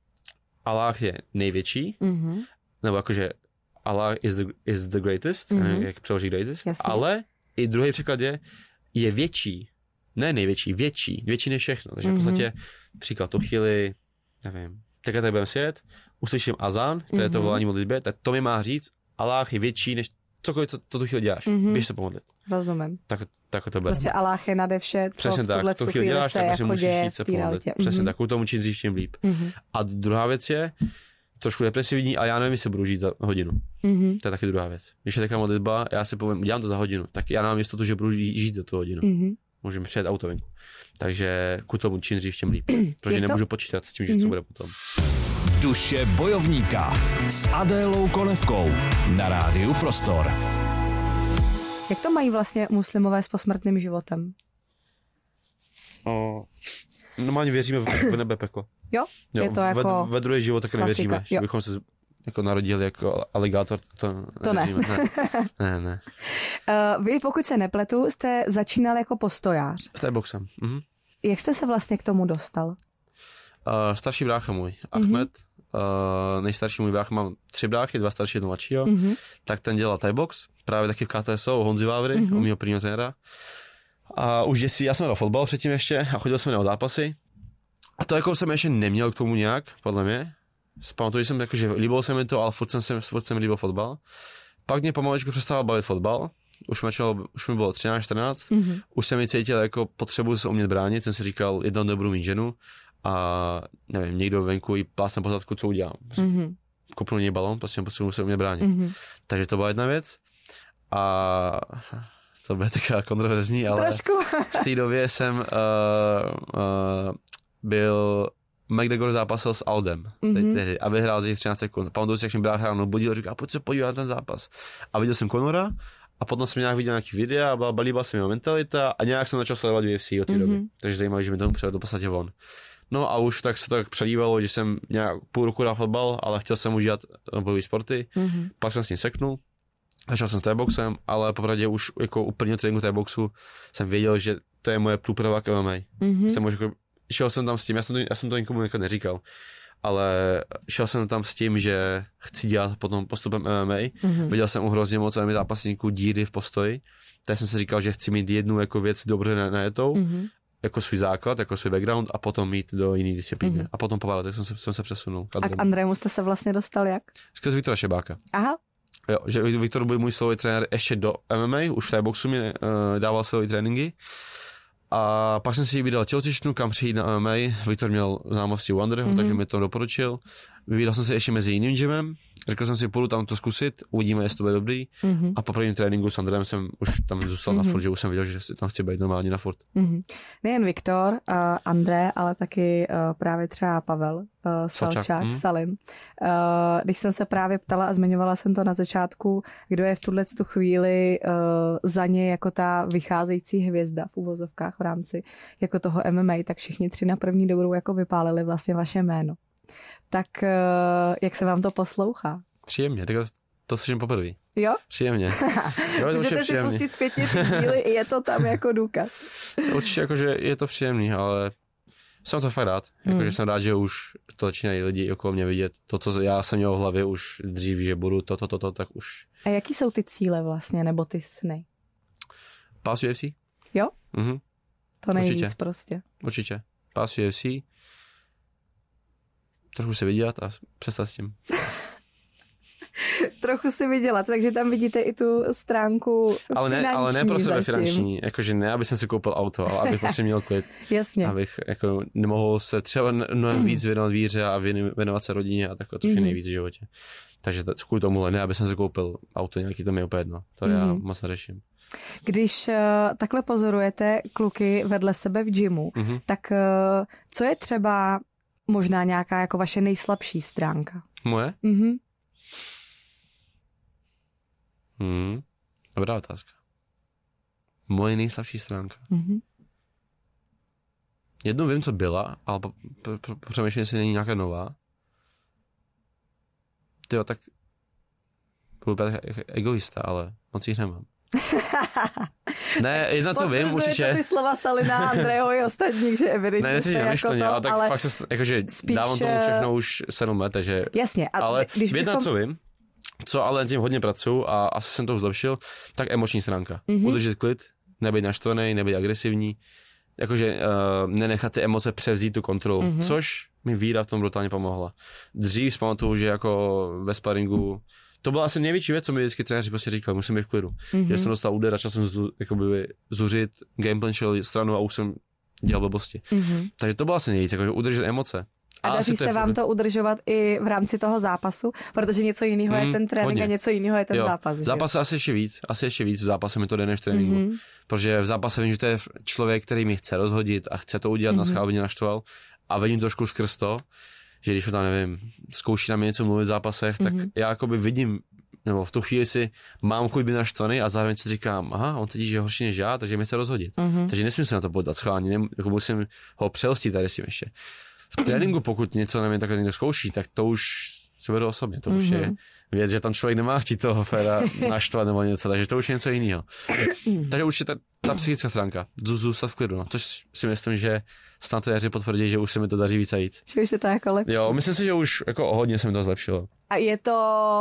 Allah je největší, mm-hmm. nebo jakože Allah is the, is the greatest, mm-hmm. nevím, jak přeloží greatest, Jasně. ale i druhý překlad je, je větší, ne největší, větší, větší než všechno. Takže mm-hmm. v podstatě příklad tu chvíli, nevím, teďka tak budeme sjet, uslyším azán, to je to volání modlitbě, tak to mi má říct, Allah je větší než cokoliv, co to tu chvíli děláš, mm-hmm. běž se pomodlit. Rozumím. Tak, tak to bude. Prostě Allah je nade vše, co Přesně v tuhle tak, to chvíli děláš, tak prostě musíš jít se pomodlit. Přesně mm-hmm. tak, u tomu čím dřív, tím líp. Mm-hmm. A druhá věc je, trošku depresivní, a já nevím, jestli budu žít za hodinu. Mm-hmm. To je taky druhá věc. Když je taková modlitba, já si povím, dělám to za hodinu, tak já mám jistotu, že budu žít za tu hodinu. Mm-hmm. Můžeme přijet auto venku. Takže ku tomu čím dřív, tím líp. Protože nemůžu počítat s tím, že mm-hmm. co bude potom. Duše bojovníka s Adélou Konevkou na rádiu Prostor. Jak to mají vlastně muslimové s posmrtným životem? O, normálně věříme v, v nebe peklo. Jo? Jo, je to jako ve, ve druhé život taky nevěříme, jo. Že bychom se jako narodili jako aligátor, to, to ne. ne. ne, ne. Uh, vy, pokud se nepletu, jste začínal jako postojář. S Thai-boxem. Mhm. Jak jste se vlastně k tomu dostal? Uh, starší brácha můj, Ahmed, mm-hmm. uh, nejstarší můj brácha, mám tři bráchy, dva starší, jedno mladšího, mm-hmm. tak ten dělal Thai-box, právě taky v K T S O, Honzi Vávry, mm-hmm. u mýho prvního trenéra. A už dětství, já jsem hrál fotbal předtím ještě a chodil jsem na zápasy. A to jako jsem ještě neměl k tomu nějak, podle mě. Zpamatuju, že jsem jako, že líbil se mi to, ale furt jsem, furt jsem líbil fotbal. Pak mě pomalečku přestával bavit fotbal. Už, mečel, už mi bylo třináct čtrnáct. Mm-hmm. Už jsem mi cítil jako potřebu se umět bránit. Jsem si říkal, jednou nebudu mít ženu a nevím, někdo venku jí plásne po zadku, co udělám. Mm-hmm. Kopnu něj balon, prostě potřebuji se umět bránit. Mm-hmm. Takže to byla jedna věc. A to bude taková kontroverzní, ale Trošku. v té době jsem uh, uh, byl... McGregor zápasil s Aldem mm-hmm. a vyhrál za třináct sekund. Pamatuju si, jak jsem byl hrál, no budil a říkal, pojď se podívat na ten zápas. A viděl jsem Conora a potom jsem nějak viděl nějaký videa a líbila se mi mentalita a nějak jsem začal sledovat U F C od té mm-hmm. doby. Takže zajímavé, že mi tomu přivedl v podstatě on. No a už tak se to tak přelívalo, že jsem nějak půl roku dal fotbal, ale chtěl jsem už dělat bojové sporty. Mm-hmm. Pak jsem s tím seknul, začal jsem s Thai-boxem, ale popravdě už jako u prvního tréninku Thai-boxu jsem věděl, že to je moje průprava k M M A. Mm-hmm. Jsem už jako, šel jsem tam s tím, já jsem to, já jsem to nikomu nikdy neříkal, ale šel jsem tam s tím, že chci dělat potom postupem M M A. Mm-hmm. Viděl jsem u hrozně moc M M A zápasníků díry v postoji, tak jsem si říkal, že chci mít jednu jako věc dobře najetou, mm-hmm. jako svůj základ, jako svůj background a potom jít do jiné disciplíny. Mm-hmm. A potom po letech jsem se, jsem se přesunul. A k Andrému jste se vlastně dostal jak? Skrz Viktora Šebáka. Aha. Jo, že Viktor byl můj silový trenér ještě do M M A, už v Thai-boxu mi uh, dával silové tréninky. A pak jsem si vydal tělocvičnu, kam přijít na M M A. Viktor měl známosti u Andreho, mm-hmm. takže mi to doporučil. Vydal jsem se ještě mezi jiným gymem. Řekl jsem si, půjdu tam to zkusit, uvidíme, jestli to bude dobrý. Mm-hmm. A po prvním tréninku s Andreem jsem už tam zůstal mm-hmm. na furt, že už jsem viděl, že tam chci být normálně na furt. Mm-hmm. Nejen Viktor, uh, André, ale taky uh, právě třeba Pavel, uh, Salčák, mm. Salin. Uh, když jsem se právě ptala a zmiňovala jsem to na začátku, kdo je v tuhle tu chvíli uh, za ně jako ta vycházející hvězda v uvozovkách v rámci jako toho M M A, tak všichni tři na první dobrou jako vypálili vlastně vaše jméno. Tak uh, jak se vám to poslouchá? Příjemně, tak to slyším poprvé. Jo? Příjemně. Jo, můžete si pustit zpětně ty díly, je to tam jako důkaz. Určitě jakože je to příjemný, ale jsem to fakt rád. Jakože hmm. jsem rád, že už to začínají lidi okolo mě vidět. To, co já jsem měl v hlavě už dřív, že budu to, to, to, to, tak už. A jaký jsou ty cíle vlastně, nebo ty sny? Pás U F C. Jo? Mhm. To nejvíc Určitě. prostě. Určitě. Pás U F C. Trochu se vydělat a přestat s tím. Trochu si vydělat, takže tam vidíte i tu stránku ale ne, finanční. Ale ne pro sebe zatím. finanční, jakože ne, aby jsem si koupil auto, ale abych prostě měl klid. Jasně. Abych jako nemohl se třeba mnohem víc věnovat víře a věnovat se rodině a takhle, to je mm-hmm. nejvíc v životě. Takže t- kvůli tomuhle ne, aby jsem si koupil auto nějaký, to mi je úplně jedno. To mm-hmm. já moc neřeším. Když uh, takhle pozorujete kluky vedle sebe v gymu, mm-hmm. tak uh, co je třeba možná nějaká jako vaše nejslabší stránka? Moje? Mhm. Hmm, dobrá otázka. Moje nejslabší stránka. Mm-hmm. Jednou vím, co byla, ale po, po, po, přemýšlím, jestli není nějaká nová. Tyjo, tak budu být egoista, ale moc jich nemám. Ne, jedna co vím, určitě. To ty slova Salina, Andreho i ostatních, že evidentně ne, se jako to, to, ale tak ale fakt se, jakože spíš, dávám tomu všechno už sedm let, takže. Jasně. A ale když jedna bychom... co vím, co ale tím hodně pracuju a asi jsem to už zlepšil, tak emoční stránka. Mm-hmm. Udržet klid, nebyt naštvaný, nebyt agresivní, jakože uh, nenechat ty emoce převzít tu kontrolu, mm-hmm. což mi víra v tom brutálně pomohla. Dřív pamatuju, že jako ve sparingu, to byla asi největší věc, co mi vždycky trenéři prostě říkali, musím být v klidu. Mm-hmm. Že jsem dostal úder, začal jsem zu, jakoby, zuřit, gameplan šel stranu a už jsem dělal blbosti. Mm-hmm. Takže to bylo asi nejvíc, jakože udržet emoce. A, a daří se vám to udržovat i v rámci toho zápasu? Protože něco jiného mm, je ten trénink hodně. A něco jiného je ten jo. zápas. Že? Zápas asi ještě víc, asi ještě víc v zápase mi to jde než v tréninku. Mm-hmm. Protože v zápase vím, že to je člověk, který mi chce rozhodit a chce to udělat mm-hmm. na schvál, aby mě naštval. A vidím trošku skrz to, že když tam, nevím, zkouší na mě něco mluvit v zápasech, mm-hmm. tak já jakoby vidím, nebo v tu chvíli si mám chuť být naštvaný a zároveň si říkám, aha, on cítí, že je horší než já, takže mě chce rozhodit. Mm-hmm. Takže nesmím se na to podat schválně, ne, jako musím ho přelstit tady si ještě. V tréninku, pokud něco na mě takhle někdo zkouší, tak to už se beru osobně. To mm-hmm. už je věc, že tam člověk nemá chtít toho féra naštvat nebo něco, takže to už je něco jiného. Takže už je ta, ta psychická stránka, zůstat v klidu, no, což si myslím, že snad téři potvrdí, že už se mi to daří víc a víc. Že už je to jako lepší. Jo, myslím si, že už jako hodně se mi to zlepšilo. A je to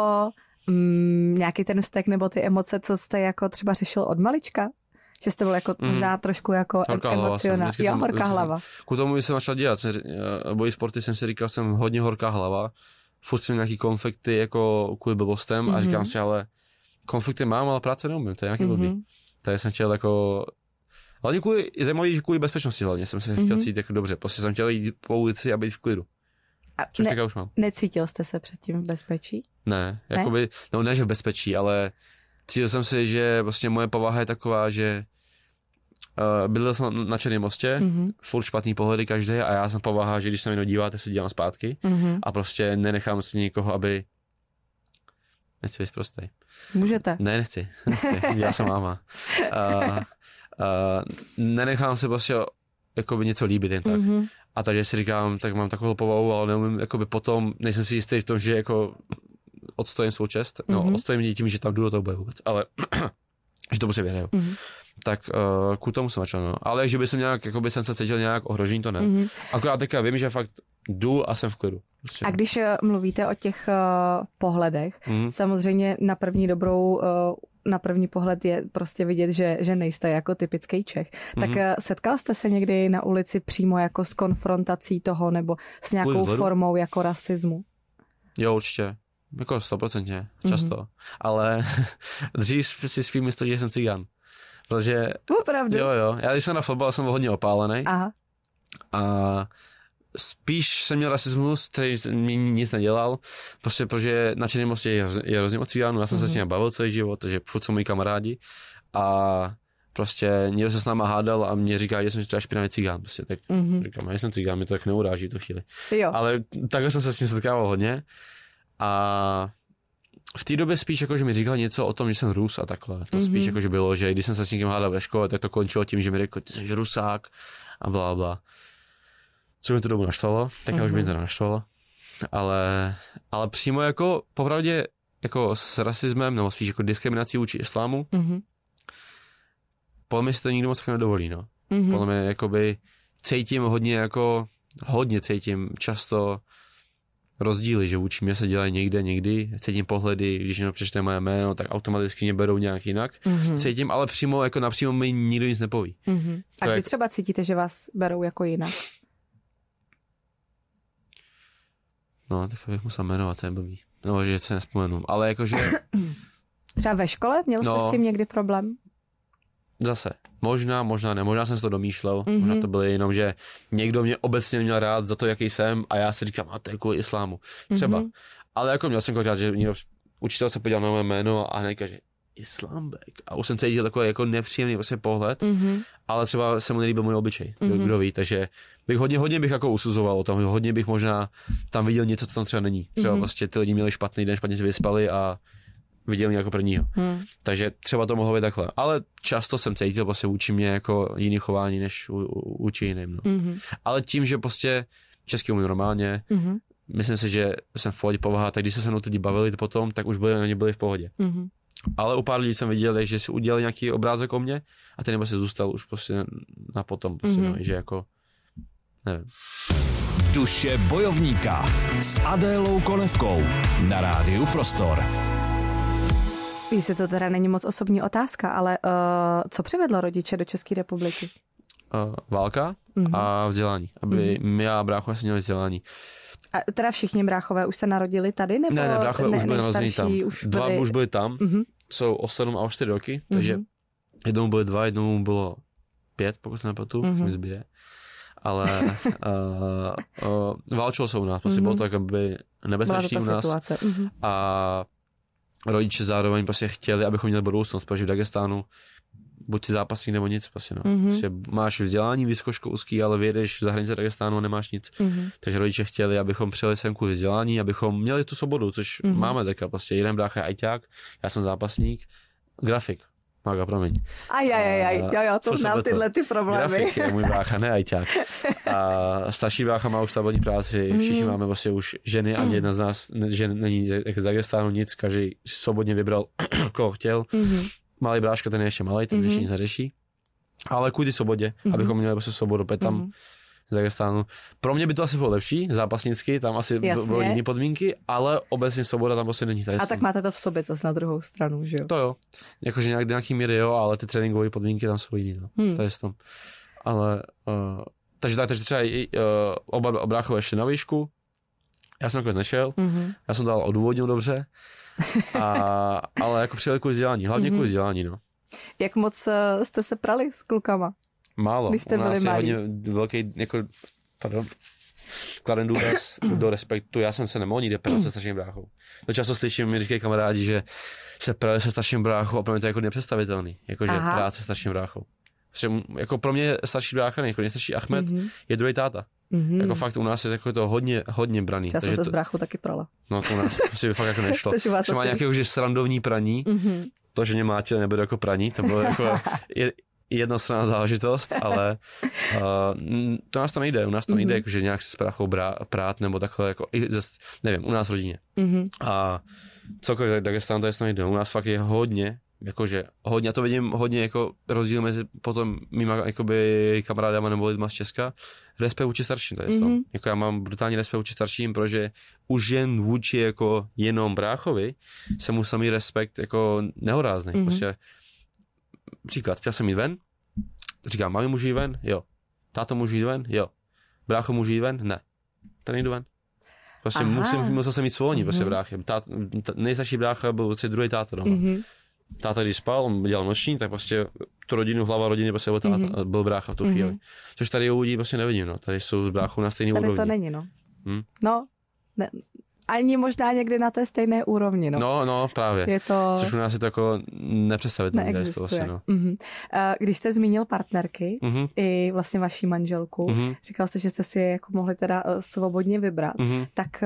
mm, nějaký ten vztek nebo ty emoce, co jste jako třeba řešil od malička? Že jste byl jako mm. možná trošku jako emocionální. Jo, horká hlava. K tomu jsem začal dělat. Bojí sporty jsem si říkal, jsem hodně horká hlava. Furt jsem nějaký konflikty jako kvůli blbostem mm-hmm. a říkám si, ale konflikty mám, ale práce neumím, to je nějaký mm-hmm. blbý. Takže jsem chtěl jako... Hlavně kvůli, je zajímavý, že kvůli bezpečnosti hlavně jsem se mm-hmm. chtěl cítit jako dobře. Prostě jsem chtěl jít po ulici a být v klidu. A což ne, teďka už mám. Necítil jste se předtím v bezpečí? Ne, jakoby, ne? no ne, že v bezpečí, ale cítil jsem si, že prostě moje povaha je taková, že Uh, bydlel jsem na Černém mostě, mm-hmm. furt špatný pohledy každý a já jsem povaha, že když se na mě díváte, se dívám zpátky mm-hmm. a prostě nenechám si nikoho, aby... Nechci být prostej. Můžete. Ne, nechci. nechci. Já jsem máma. Uh, uh, nenechám si prostě jakoby něco líbit jen tak. Mm-hmm. A takže si říkám, tak mám takovou povahu, ale neumím, jakoby potom, nejsem si jistý v tom, že jako odstojím svou čest, no mm-hmm. odstojím tím, že tam jdu do toho boje vůbec, ale že to prostě vyhraju. Mm-hmm. Tak uh, ku tomu jsem začal, no. Ale že by jsem nějak, jakoby jsem se cítil nějak ohrožení, to ne. Mm-hmm. Akorát teďka vím, že fakt jdu a jsem v klidu. Prostě. A když mluvíte o těch uh, pohledech, mm-hmm. samozřejmě na první dobrou, uh, na první pohled je prostě vidět, že, že nejste jako typický Čech. Tak mm-hmm. uh, setkal jste se někdy na ulici přímo jako s konfrontací toho nebo s nějakou formou jako rasismu? Jo, určitě. Jako stoprocentně, často. Mm-hmm. Ale dřív si svým myslel, že jsem cigán. Protože... Opravdu? Jo, jo. Já když jsem na fotbal, jsem byl hodně opálený. Aha. A spíš jsem měl rasismus, který mi nic nedělal, prostě protože na Černém Mostě je, je hrozně moc cigánů, já jsem mm-hmm. se s nimi bavil celý život, takže furt jsou moji kamarádi a prostě někdo se s náma hádal a mě říká, že jsem třeba špinavý cigán, prostě, tak mm-hmm. říkám, já jsem cigán, mě to tak neuráží v tu chvíli. Jo. Ale takhle jsem se s ním setkával hodně a v té době spíš jako, že mi říkal něco o tom, že jsem Rus a takhle, to mm-hmm. spíš jako, že bylo, že když jsem se s někým hádal ve škole, tak to končilo tím, že mi řekl, ty jsi Rusák a blá, blá. Co mi to dobu naštvalo, tak já už mi to naštvalo, ale, ale přímo jako popravdě jako s rasismem, nebo spíš jako diskriminací vůči islámu, mm-hmm. podle mě si to nikdo moc tak nedovolí, no. Mm-hmm. Podle mě jakoby cítím hodně jako, hodně cítím často rozdíly, že vůči mě se dělají někde, někdy, cítím pohledy, když někdo přečte moje jméno, tak automaticky mě berou nějak jinak. Mm-hmm. Cítím, ale přímo, jako napřímo mi nikdo nic nepoví. Mm-hmm. A kdy jak... třeba cítíte, že vás berou jako jinak? No, tak bych musel jmenovat, to je blbý. No, že se nespomenu, ale jakože... Třeba ve škole? Měl jste no, s tím někdy problém? Zase. Možná, možná ne. Možná jsem si to domýšlel. Mm-hmm. Možná to bylo jenom, že někdo mě obecně měl rád za to, jaký jsem a já si říkám, a to je kvůli islámu. Třeba. Mm-hmm. Ale jako měl jsem kolikrát, že někdo, učitel se podíval na mé jméno a hned kaže, Islámbek. A už jsem cítil takový jako nepříjemný vlastně pohled, mm-hmm. ale třeba se mu nelíbil můj obličej, mm-hmm. kdo ví, takže bych hodně, hodně bych jako usuzoval o tom, hodně bych možná tam viděl něco, co tam třeba není. Třeba mm-hmm. vlastně ty lidi měli špatný den, špatně se vyspali a viděl mě jako prvního. Mm. Takže třeba to mohlo být takhle. Ale často jsem cítil prostě vůči mě jako jiný chování, než vůči jiným. No. Mm-hmm. Ale tím, že prostě česky umím normálně, mm-hmm. myslím si, že jsem v pohodě povaha, tak když se se mnou lidi bavili potom, tak už byli, oni byli v pohodě. Mm-hmm. Ale u pár lidí jsem viděl, že si udělali nějaký obrázek o mně a ten nebo se zůstal už prostě na potom, prostě, mm-hmm. no, že jako, nevím. Duše bojovníka s Adélou Konevkou na rádiu Prostor. Jestli to teda není moc osobní otázka, ale uh, co přivedlo rodiče do České republiky? Uh, válka mm-hmm. a vzdělání. Aby mm-hmm. my a bráchové se měli vzdělání. A teda všichni bráchové už se narodili tady? Nebo ne, ne, bráchové ne, už byli narození tam. Už dva byli... už byli tam, mm-hmm. jsou o sedm a o čtyři roky, takže mm-hmm. jednomu byly dva, jednomu bylo pět, pokud se nepletu, mm-hmm. mi zbije. Ale uh, uh, válčilo se u nás, prostě mm-hmm. bylo to jakoby nebezpečný u nás. Mm-hmm. A rodiče zároveň prostě chtěli, abychom měli budoucnost, protože v Dagestánu buď si zápasník nebo nic, prostě no. Mm-hmm. Prostě máš vzdělání vysokoškolský, ale vyjedeš za hranice Dagestánu a nemáš nic. Mm-hmm. Takže rodiče chtěli, abychom přijeli sem kvůli vzdělání, abychom měli tu svobodu, což mm-hmm. máme teďka, prostě jeden brácha je ajťák, já jsem zápasník, grafik. Mága, promiň. Ajajaj, jo, jo, to znám tyhle ty problémy. Grafik je můj brácha, ne ajťák. A starší brácha má už stabilní práci, všichni mm. máme vlastně už ženy, ani jedna z nás žen není z Dagestánu nic, každý svobodně vybral, koho chtěl. Mm-hmm. Malý bráška, ten je ještě malý, ten mm-hmm. ještě nic neřeší. Ale kvůli svobodě, mm-hmm. abychom měli prostě svobodu, pět tam mm-hmm. z Dagestánu. Pro mě by to asi bylo lepší, zápasnicky, tam asi bylo jiné podmínky, ale obecně svoboda tam prostě není. Tady a tak máte to v sobě zase na druhou stranu, že jo? To jo. Jakože nějak nějaký míry jo, ale ty tréninkové podmínky tam jsou jiný, no. Hmm. Tady tom. Ale, uh, takže tak, takže třeba i, uh, oba bráchové ještě na výšku, já jsem nakonec nešel, mm-hmm. já jsem dal odůvodnil dobře, a, ale jako přijeli kvůli vzdělání, hlavně mm-hmm. kvůli vzdělání, no. Jak moc uh, jste se prali s klukama? Málo. U nás je hodně velký, jako, pardon, kladen důraz do respektu. Já jsem se nemohl nikde prat se starším bráchou. To často slyším, mi říkají kamarádi, že se prali se starším bráchou a pro mě to je jako nepředstavitelný. Jakože prát se starším bráchou. Jako pro mě starší brácha, jako nejstarší Achmed, mm-hmm. je druhý táta. Mm-hmm. Jako fakt u nás je jako to hodně, hodně braný. Já jsem se to, s bráchou taky prala. No to u nás prostě fakt jako nešlo. Třeba má nějaké už srandovní praní, mm-hmm. to, že mě mátili, nebude jako praní, to bylo jako... Je, jednostranná záležitost, ale uh, to nás to nejde, u nás to nejde, mm-hmm. jakože nějak se s bráchou prát nebo takhle, jako, i ze, nevím, u nás v rodině. Mm-hmm. A celkově Dagestánu to je to nejde, u nás fakt je hodně, jakože hodně, a to vidím hodně jako rozdíl mezi potom mýma jakoby kamarádama nebo lidma z Česka, respekt vůči starším, to je to. Mm-hmm. Jako já mám brutální respekt vůči starším, protože už jen vůči jako jenom bráchovi se musel mít respekt jako nehorázný. Mm-hmm. Prostě příklad, chtěl jsem jít ven, říkám, mami můžu jít ven? Jo. Táto můžu jít ven? Jo. Brácho můžu jít ven? Ne. Ten jdu ven. Prostě musím, musel jsem mít svolení, mm-hmm. prostě bráchem. Tát, t- nejstarší brácha byl vlastně druhý táta doma. Mm-hmm. Táta, když spal, on dělal noční, tak prostě tu rodinu, hlava rodiny prostě byl, táta, mm-hmm. byl brácha v tu chvíli. Mm-hmm. Což tady u lidí prostě nevidím, no. Tady jsou s bráchou na stejný úrovni. Tady to není, no. Hm? No, ne, ani možná někdy na té stejné úrovni, no. No, no, právě. Je to... Což u nás je to jako nepředstavitelné. Neexistuje. Vlastně, no. Mm-hmm. Když jste zmínil partnerky, mm-hmm. i vlastně vaši manželku, mm-hmm. říkal jste, že jste si je jako mohli teda svobodně vybrat, mm-hmm. tak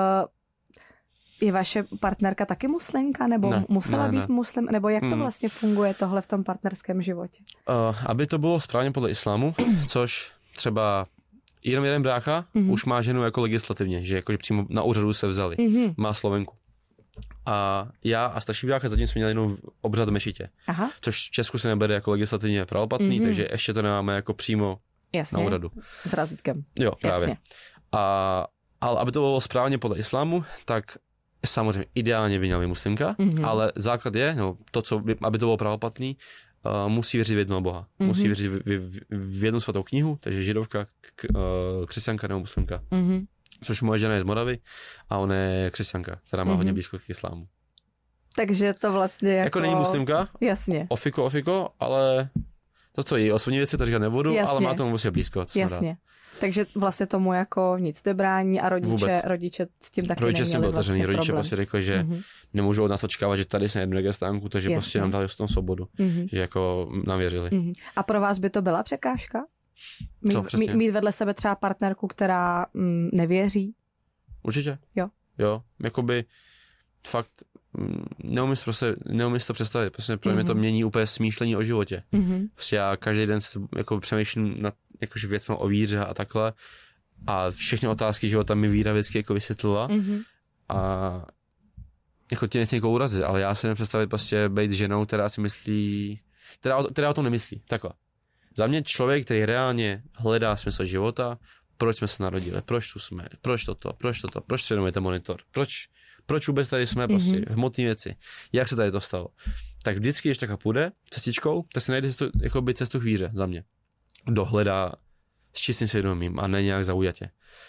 je vaše partnerka taky muslimka, nebo ne, musela ne, být ne. muslim, nebo jak to mm. vlastně funguje tohle v tom partnerském životě? Uh, aby to bylo správně podle islámu, což třeba jenom jeden brácha mm-hmm. už má ženu jako legislativně, že jakože přímo na úřadu se vzali, mm-hmm. má Slovenku. A já a starší brácha zatím jsme měli jenom obřad v mešitě, Aha. což v Česku se nebere jako legislativně pravoplatný, mm-hmm. takže ještě to nemáme jako přímo Jasně. na úřadu. S razítkem. Jo, právě. Jasně. A, ale aby to bylo správně podle islámu, tak samozřejmě ideálně by měla být muslimka, mm-hmm. ale základ je, no, to, co by, aby to bylo pravoplatný, uh, musí věřit v jednoho boha. Mm-hmm. Musí věřit v, v, v jednu svatou knihu, takže židovka, k, uh, křesťanka nebo muslimka. Mm-hmm. Což moje žena je z Moravy a ona je křesťanka, která má mm-hmm. hodně blízko k islámu. Takže to vlastně jako... Jako není muslimka, Jasně. ofiko, ofiko, ale to, co jí osobní věci, to říkat nebudu, Jasně. ale má tomu musí blízko. Jasně. Takže vlastně tomu jako nic nebrání a rodiče, rodiče s tím taky rodiče neměli vlastně otevřený. problém. Rodiče prostě řekli, že mm-hmm. nemůžou od nás očekávat, že tady se jednu Dagestánku, takže Jasně. prostě nám dali s tom svobodu. Mm-hmm. Že jako nám věřili. Mm-hmm. A pro vás by to byla překážka? Mít, Co, mít, mít vedle sebe třeba partnerku, která mm, nevěří? Určitě. Jo. Jo, jakoby fakt neumím, prostě, neumím si to představit. Prostě pro mě mm-hmm. to mění úplně smýšlení o životě. Mm-hmm. Prostě já každý den jako přemýšlím nad jakože věcmi o víře a takhle a všechny otázky života mi víra vždycky jako vysvětlila mm-hmm. a jako tě nechci někoho urazit, ale já si nepředstavit prostě být ženou, která si myslí, která, která o tom nemyslí. Takhle. Za mě člověk, který reálně hledá smysl života, proč jsme se narodili, proč tu jsme, proč toto, proč toto, proč trénujete monitor, proč, proč vůbec tady jsme, prostě mm-hmm. hmotné věci, jak se tady to stalo. Tak vždycky, když takhle půjde cestičkou, tak se najde cestu, jako by cestu k víře za mě. Dohledá s čistým svědomím a ne nějak zaujatě.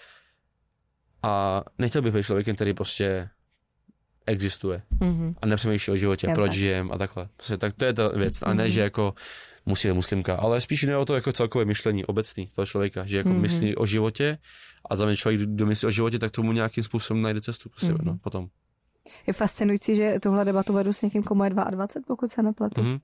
A nechtěl bych být člověkem, který prostě existuje mm-hmm. a nepřemýšlí o životě, proč žijem a takhle. Prostě, tak to je ta věc. A ne, mm-hmm. že jako musí být muslimka, ale spíš jde o to jako celkové myšlení obecný toho člověka, že jako mm-hmm. myslí o životě a za mě člověk, kdo myslí o životě, tak tomu nějakým způsobem najde cestu prostě, mm-hmm. no, potom. Je fascinující, že tuhle debatu vedu s někým, komu je dvacet dva, pokud se nepletu. Mm-hmm.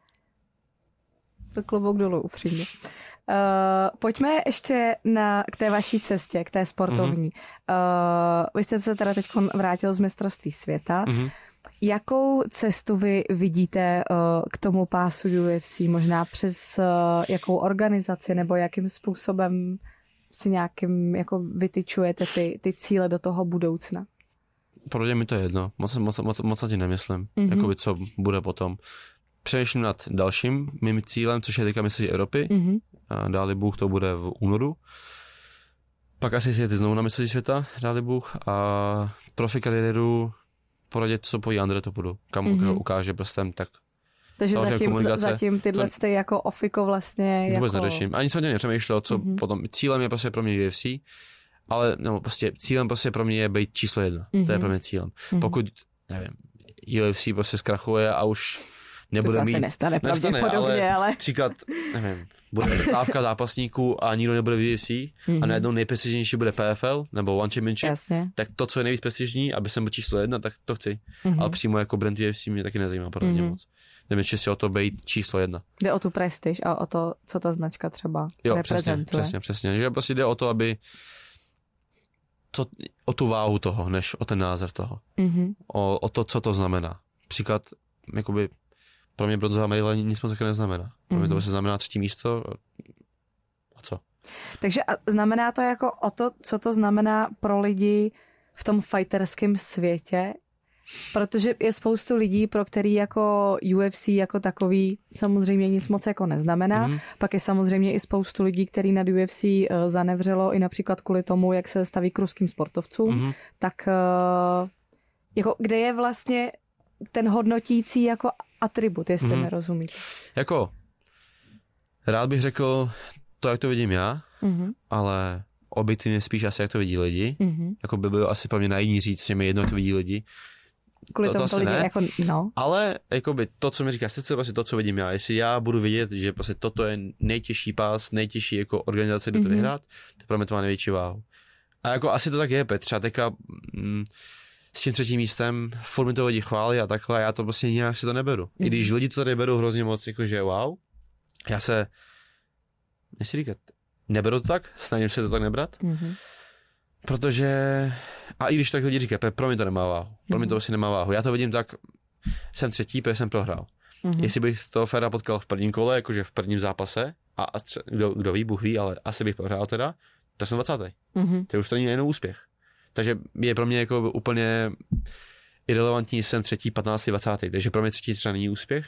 To klobouk dolů, upřímně. Uh, pojďme ještě na, k té vaší cestě, k té sportovní. Mm-hmm. Uh, vy jste se teda teď vrátil z mistrovství světa. Mm-hmm. Jakou cestu vy vidíte uh, k tomu pásu U F C? Možná přes uh, jakou organizaci nebo jakým způsobem si nějakým jako vytyčujete ty, ty cíle do toho budoucna? Pro mě mi to je jedno. Moc, moc, moc, moc na tím nemyslím. Mm-hmm. Jakoby co bude potom. Přemýšlím nad dalším mým cílem, což je teďka mistrovství Evropy. Mm-hmm. A dáli Bůh, to bude v únoru. Pak asi si jete znovu na mistrovství světa, dáli Bůh. A profi kariéru poradit, co pojí Andre, to budu. Kam mm-hmm. ukáže prstem, tak. Takže zatím, zatím tyhle to, ty jako ofiko vlastně vůbec jako... neřeším. Ani jsem tě nepřemýšlel, co mm-hmm. potom. Cílem je prostě pro mě U F C, ale no, prostě cílem prostě pro mě je být číslo jedna. Mm-hmm. To je pro mě cílem. Mm-hmm. Pokud, nevím, U F C prostě zkrachuje a už nebude to mít... To nestane pravděpodobně, ale... ale... Příklad, nevím, bude stávka zápasníků a nikdo nebude v U F C mm-hmm. a najednou nejprestižnější bude P F L nebo One Championship, Jasně. tak to, co je nejvíc prestižní, aby jsem byl číslo jedna, tak to chci. Mm-hmm. Ale přímo jako brand U F C mě taky nezajímá podle mě mm-hmm. moc. Jde mi čistě o to být číslo jedna. Jde o tu prestiž a o to, co ta značka třeba jo, reprezentuje. Přesně, přesně, přesně. Že prostě jde o to, aby co, o tu váhu toho, než o ten název toho. Mm-hmm. O, o to, co to znamená. Příklad, jakoby pro mě bronzová medaile nic moc také neznamená. Pro mě to vlastně znamená třetí místo a co? Takže znamená to jako o to, co to znamená pro lidi v tom fighterském světě, protože je spoustu lidí, pro který jako U F C jako takový samozřejmě nic moc jako neznamená. Mm-hmm. Pak je samozřejmě i spoustu lidí, který nad U F C uh, zanevřelo i například kvůli tomu, jak se staví k ruským sportovcům. Mm-hmm. Tak uh, jako kde je vlastně ten hodnotící jako atribut, jestli mm-hmm. mi rozumíte. Jako rád bych řekl to, jak to vidím já, mm-hmm. ale objektivně spíš asi, jak to vidí lidi. Mm-hmm. Jako by bylo asi pro mě naivní říct, že mi jedno, jak to vidí lidi. Kvůli to, tomu to lidi ne, jako, no. Ale jakoby to, co mi říkáš, to je vlastně to, co vidím já. Jestli já budu vidět, že prostě toto je nejtěžší pás, nejtěžší jako organizace, kdo to mm-hmm. vyhrát, to pro mě to má největší váhu. A jako asi to tak je, Petře. Teďka mm, s tím třetím místem furt mi to lidi chválí a takhle, já to prostě nějak si to neberu. Mm-hmm. I když lidi to tady berou hrozně moc, jakože wow, já se, nechci říkat, neberu to tak, snažím se to tak nebrat, mm-hmm. protože, a i když tak lidi říkají, pro mě to nemá váhu, pro mě to vlastně nemá váhu, já to vidím tak, jsem třetí, protože jsem prohrál. Mm-hmm. Jestli bych toho Fera potkal v prvním kole, jakože v prvním zápase, a, a stře- kdo, kdo ví, Bůh ví, ale asi bych prohrál teda, tak jsem dvacátý. Mm-hmm. To už to není jenom úspěch. Takže je pro mě jako úplně irelevantní, jsem třetí, patnáctý, dvacátý. Takže pro mě třetí třeba není úspěch.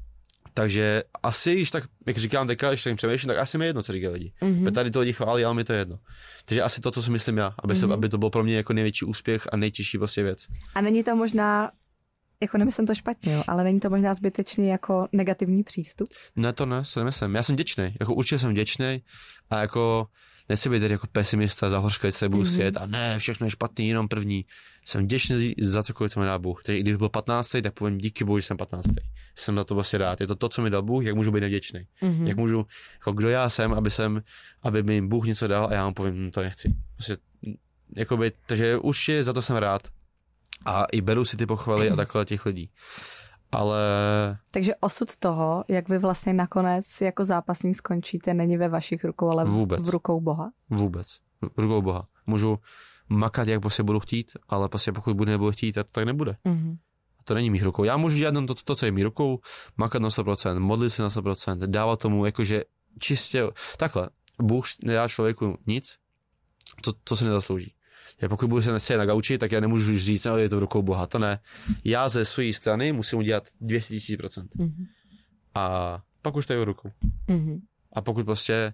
Takže asi, když tak, jak říkám teďka, když tak přemýšlím, tak asi mi je jedno, co říkají lidi. Mm-hmm. Tady to lidi chválí, ale mi to je jedno. Takže asi to, co si myslím já, aby, mm-hmm. se, aby to bylo pro mě jako největší úspěch a nejtěžší prostě věc. A není to možná, jako nemyslím to špatně, jo, ale není to možná zbytečný jako negativní přístup? Ne, to ne, se nemyslím. Já jsem vděčný, jako určitě jsem vděčný a jako nechci být tady jako pesimista, zahořklej, co budu mm-hmm. svět a ne, všechno je špatný, jenom první. Jsem vděčný za cokoliv, co mi dá Bůh. Takže kdybych byl patnáctý, tak povím díky Bohu, že jsem patnáctý. Jsem za to vlastně rád. Je to to, co mi dal Bůh, jak můžu být nevděčný. Mm-hmm. Jak můžu, jako kdo já jsem, aby jsem, aby mi Bůh něco dal a já mu povím, no, to nechci. Prostě, jakoby, takže určitě za to jsem rád. A i beru si ty pochvaly a takhle těch lidí. Ale... Takže osud toho, jak vy vlastně nakonec jako zápasník skončíte, není ve vašich rukou, ale Vůbec. v rukou Boha? Vůbec. V rukou Boha. Můžu makat, jak prostě budu chtít, ale prostě pokud budu nebudu chtít, tak, tak nebude. Mm-hmm. To není mých rukou. Já můžu dělat to, to, to, co je mých rukou, makat na sto procent, modlit se na sto procent, dávat tomu jakože čistě, takhle, Bůh nedá člověku nic, co, co se nezaslouží. Já pokud budu se nesedět na gauči, tak já nemůžu říct, no, je to v rukou Boha, to ne. Já ze své strany musím udělat dvě stě tisíc procent. Mm-hmm. A pak už to je v rukou. Mm-hmm. A pokud prostě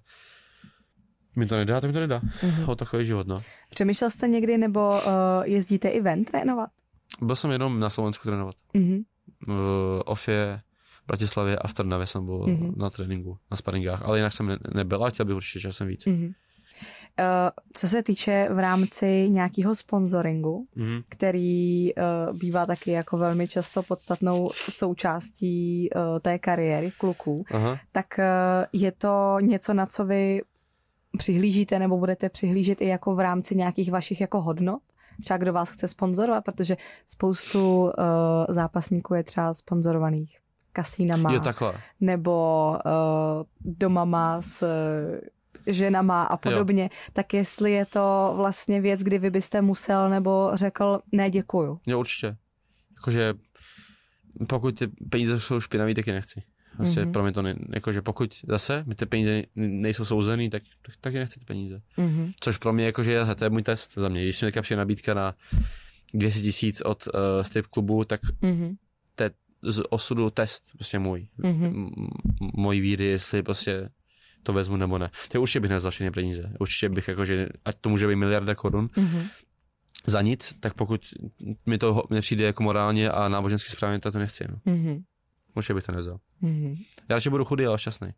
mi to nedá, tak mi to nedá. Mm-hmm. O takový život, no. Přemýšlel jste někdy, nebo uh, jezdíte i ven trénovat? Byl jsem jenom na Slovensku trénovat. Mm-hmm. V Ofě, v Bratislavě a v Trnavě jsem byl mm-hmm. na tréninku, na sparingách, ale jinak jsem ne- nebyl a chtěl bych určitě časem víc. Mm-hmm. Uh, co se týče v rámci nějakého sponsoringu, mm-hmm. který uh, bývá taky jako velmi často podstatnou součástí uh, té kariéry kluků, Aha. tak uh, je to něco, na co vy přihlížíte nebo budete přihlížet i jako v rámci nějakých vašich jako hodnot? Třeba kdo vás chce sponzorovat, protože spoustu uh, zápasníků je třeba sponzorovaných kasínama. Jo, takhle. Nebo uh, domama s ženama a podobně, jo. Tak jestli je to vlastně věc, kdy vy byste musel nebo řekl ne, děkuju. Jo, určitě. Jakože pokud ty peníze jsou špinavý, tak je nechci. Vlastně mm-hmm. pro mě to ne, jakože pokud zase mi ty peníze nejsou souzený, tak, tak je nechci ty peníze. Mm-hmm. Což pro mě jakože to je můj test za mě. Když mi teďka přijde nabídka na dvě stě tisíc od uh, strip klubu, tak mm-hmm. to je z osudu test prostě můj. Mm-hmm. M- mojí víry, jestli prostě to vezmu nebo ne. To určitě bych nevzal všechny peníze. Určitě bych jakože, ať to může být miliarda korun mm-hmm. za nic, tak pokud mi to nepřijde jako morálně a nábožensky správně, tak to nechci. No. Mm-hmm. Určitě bych to nevzal. Mm-hmm. Já radši budu chudý, ale šťastný.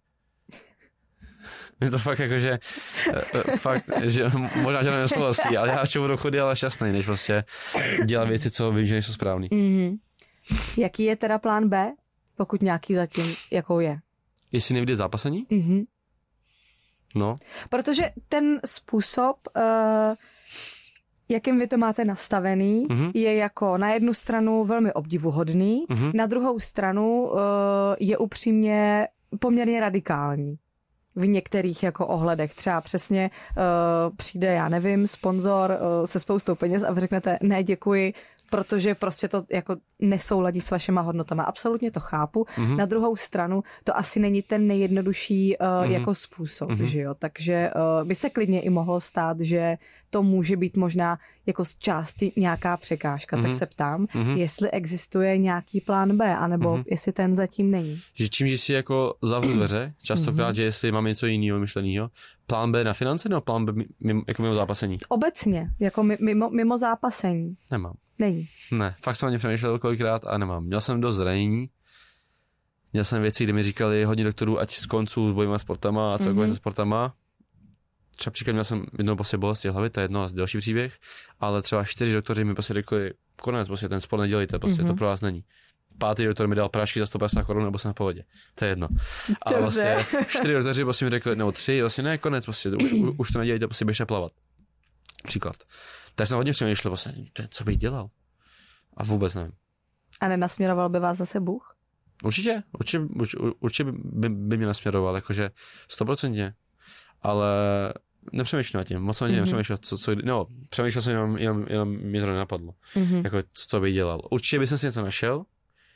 Je to fakt jakože, fakt, že možná, že nevím slovostí, ale já radši budu chudý, ale šťastný, než vlastně dělat věci, co vím, že nejsou správný. Mm-hmm. Jaký je teda plán B, pokud nějaký zatím, jakou je? Jestli nevyjde zápasení? Mhm. No. Protože ten způsob, uh, jakým vy to máte nastavený, mm-hmm. je jako na jednu stranu velmi obdivuhodný, mm-hmm. na druhou stranu uh, je upřímně poměrně radikální. V některých jako ohledech. Třeba přesně uh, přijde, já nevím, sponzor uh, se spoustou peněz a vy řeknete, ne, děkuji, protože prostě to jako nesouladí s vašima hodnotama. Absolutně to chápu. Mm-hmm. Na druhou stranu to asi není ten nejjednodušší uh, mm-hmm. jako způsob, mm-hmm. že jo. Takže uh, by se klidně i mohlo stát, že to může být možná jako z části nějaká překážka. Mm-hmm. Tak se ptám, mm-hmm. jestli existuje nějaký plán B, anebo mm-hmm. jestli ten zatím není. Že čím, že si jako zavřu dveře, častokrát, mm-hmm. že jestli mám něco jiného myšlenýho, plán B na finance nebo plán B mimo, jako mimo zápasení? Obecně, jako mimo, mimo zápasení. Nemám. Není. Ne, fakt jsem o něm přemýšlel kolikrát a nemám. Měl jsem dost zranění, měl jsem věci, kde mi říkali hodně doktorů, ať z konců s bojovými sportama a celkově mm-hmm. se sportama. Třeba příklad měl jsem jednou prostě bolesti hlavy, to je jedno další příběh, ale třeba čtyři doktoři mi prostě řekli, konec, prostě ten sport nedělejte, prostě mm-hmm. to pro vás není. Pátý doktor mi dal prášky za sto padesát korun, nebo jsem na pohodě. To je jedno. Ale vlastně čtyři doktoři prostě mi řekli, nebo tři, vlastně ne, konec, prostě už, už to nedělejte, prostě běžte plavat. Příklad. Tak jsem hodně přemýšlel, vlastně, co bych dělal. A vůbec nevím. A nenasměroval by vás zase Bůh? Určitě, určitě, určitě by, by mě nasměroval, jakože stoprocentně. Ale nepřemýšlím nad tím, moc jsem mm-hmm. nepřemýšlel, co, co, no, přemýšlel jsem jenom, jenom, jenom mě to nenapadlo, mm-hmm. jako co bych dělal. Určitě bych si něco našel,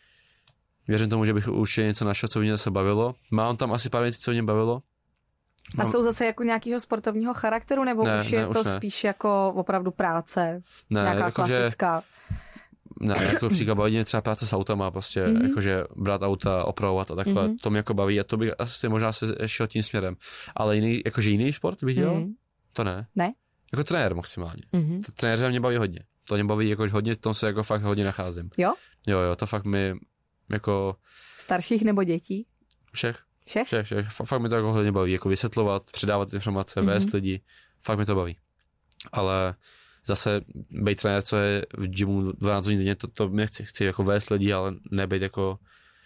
věřím tomu, že bych určitě něco našel, co by mě zase bavilo. Mám tam asi pár věcí, co mě bavilo. Mám... A jsou zase jako nějakého sportovního charakteru, nebo ne, už je ne, to už spíš jako opravdu práce, ne, nějaká jako klasická? Že... Ne, jako příklad baví mě třeba práce s autama, prostě, mm-hmm. jakože brát auta, opravovat a takhle, mm-hmm. to mě jako baví a to bych asi možná se šel tím směrem. Ale jiný, jakože jiný sport bych dělal? Mm-hmm. To ne. Ne? Jako trenér maximálně. Mm-hmm. To trenéře mě baví hodně. To mě baví jako hodně, v tom se jako fakt hodně nacházím. Jo? Jo, jo, to fakt mi jako... Starších nebo dětí? Všech. Všech? Všech, všech. Fakt mi to jako hodně baví, jako vysvětlovat, předávat informace, mm-hmm. vést lidi, fakt mi to baví. Ale zase být trenér, co je v gymu dvanáct hodin denně, to, to mě chci. Chci jako vést lidi, ale nebejt jako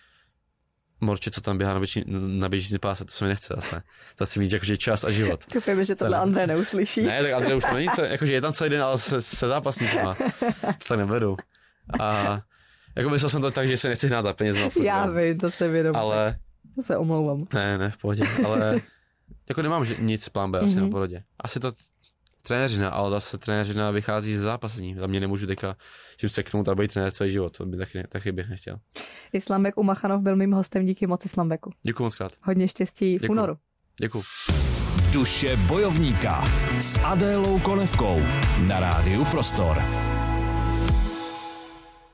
morče, co tam běhá na, běží, na běžící páse, to se mi nechce zase. To chci mít jakože čas a život. Doufám, že tohle Andrej neuslyší. Ne, tak Andrej už to není, jakože je tam celý den, ale se, se zápasníkama. To tak nevedu. A jako myslel jsem to tak, že se nechci hnát za peněz. Já vím, to se vědomí. Ale... To se omlouvám. Ne, ne, v pohodě, ale jako nemám nic plán B asi mm-hmm. na pohodě. Asi to trenéřina, ale zase trenéřina vychází z zápasení. Za mě nemůžu teďka tím seknout a být trenér celý život. To by taky, taky bych nechtěl. Islambek Umachanov byl mým hostem, díky moc Islambeku. Děkuji moc krát. Hodně štěstí v únoru. Děkuji. Duše bojovníka s Adélou Konevkou na rádiu Prostor.